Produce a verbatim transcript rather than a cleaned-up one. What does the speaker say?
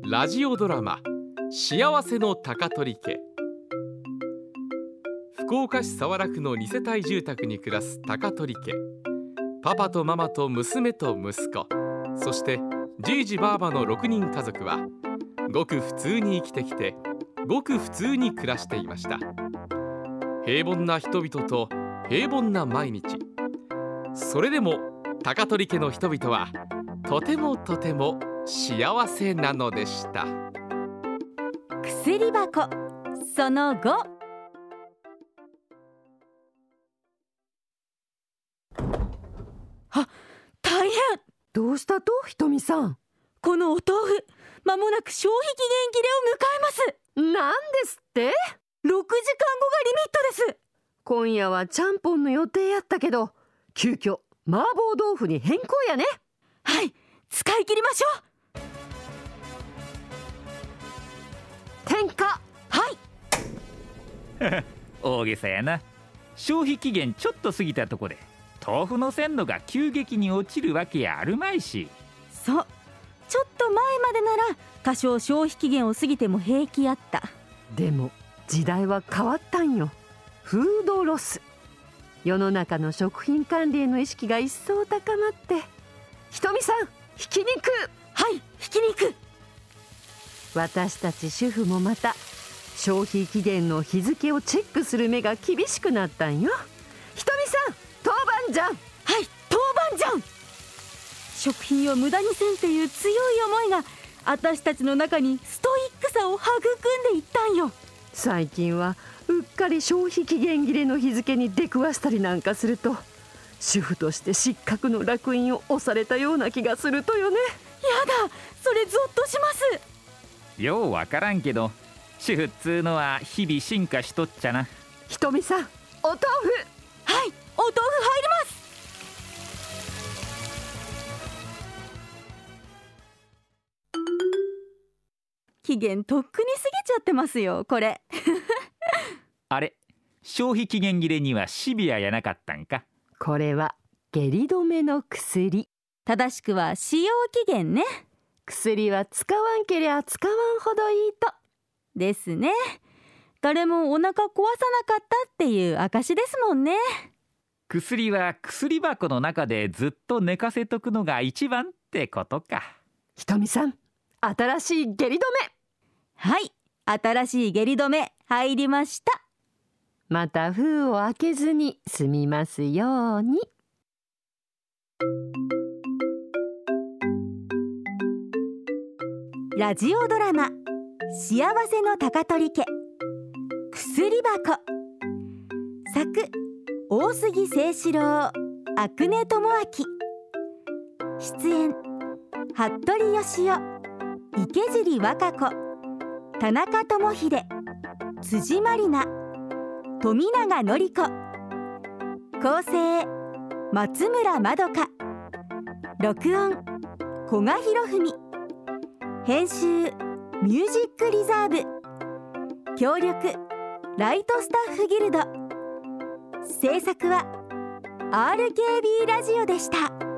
ラジオドラマ幸せの高取家。福岡市早良区のに世帯住宅に暮らす高取家。パパとママと娘と息子、そしてじいじばあばのろくにん家族はごく普通に生きてきて、ごく普通に暮らしていました。平凡な人々と平凡な毎日。それでも高取家の人々はとてもとても幸せなのでした。 薬箱そのご。あ、大変。 どうしたと、ひとみさん。 このお豆腐、まもなく消費期限切れを迎えます。 なんですって？ ろくじかんごがリミットです。 今夜はちゃんぽんの予定やったけど、急遽麻婆豆腐に変更やね。 はい、使い切りましょう。 天下。 はい大げさやな。消費期限ちょっと過ぎたとこで豆腐の鮮度が急激に落ちるわけやあるまいし。 そう、ちょっと前までなら多少消費期限を過ぎても平気やった。 でも時代は変わったんよ。フードロス。世の中の食品管理への意識が一層高まって、ひとみさん、ひき肉。 はい、ひき肉。 私たち主婦もまた消費期限の日付をチェックする目が厳しくなったんよ。ひとみさん、豆板醤。 はい、豆板醤。食品を無駄にせんっていう強い思いが私たちの中にストイックさを育んでいったんよ。 最近はうっかり消費期限切れの日付に出くわしたりなんかすると、主婦として失格の烙印を押されたような気がするとよね。やだ、それゾッとします。 ようわからんけど、主婦っつうのは日々進化しとっちゃな。 ひとみさん、お豆腐。 はい、お豆腐入ります。期限とっくに過ぎちゃってますよ、これ。 あれ、消費期限切れにはシビアやなかったんか。 これは下痢止めの薬。 正しくは使用期限ね。 薬は使わんけりゃ使わんほどいいと。 ですね。誰もお腹壊さなかったっていう証ですもんね。 薬は薬箱の中でずっと寝かせとくのが一番ってことか。 ひとみさん、新しい下痢止め。 はい、新しい下痢止め入りました。 また封を開けずに済みますように。 ラジオドラマ幸せの高取家。薬箱。作大杉誠志郎、阿久根智明。出演服部義雄、池尻和歌子、田中智秀、辻まりな、富永典子。構成松村まどか。録音古賀博文。編集ミュージックリザーブ。協力ライトスタッフギルド。制作は アールケービー ラジオでした。